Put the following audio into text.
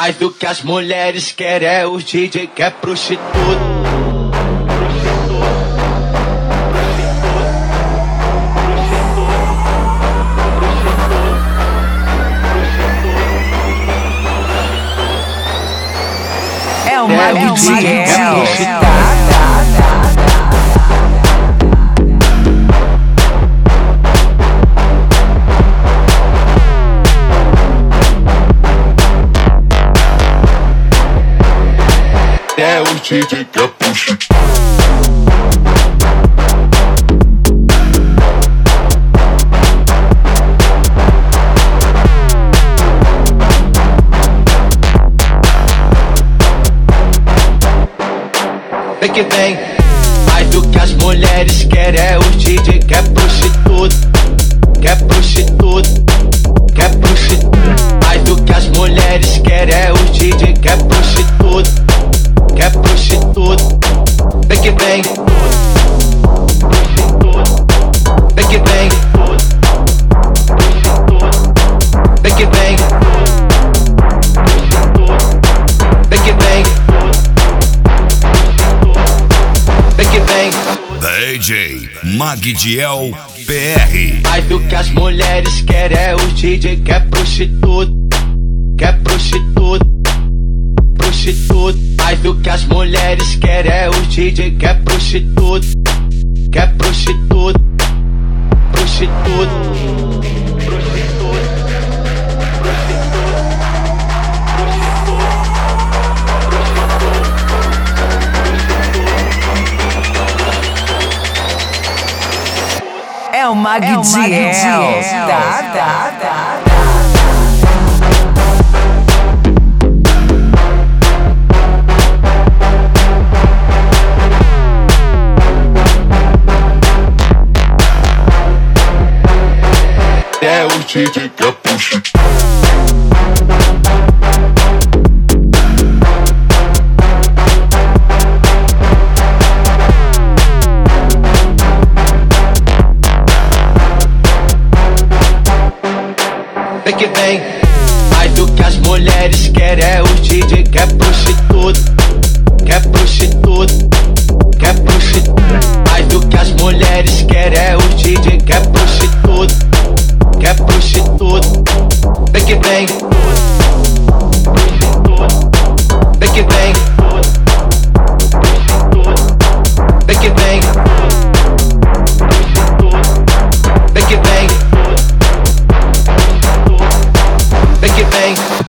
Mais do que as mulheres querem é os DJ que é prostituta. É o Mago Diel. É o DJ que é prostituta. Vem que vem, mais do que as mulheres querem é os DJ que é prostituta, que é prostituta, que é prostituta. Mais do que as mulheres querem é os DJ que é prostituta, que é prostituta. Vem que vem, vem que vem, vem que vem, vem que vem. DJ Magdiel PR. Mais do que as mulheres querem é os DJ que é prostituta, que é prostituta, prostituta. Mais do que as mulheres querem é os DJ que é prostituta, que é prostituta, prostituta, prostituta, É o Mago Diel. Tá. É o DJ que é prostituta. Vem que vem, mais do que as mulheres querem é os DJ que é prostituta, que é prostituta, que é prostituta. Mais do que as mulheres querem é os DJ que é prostituta, que é prostituta. Vem que vem, vem que vem, vem que vem, vem que vem.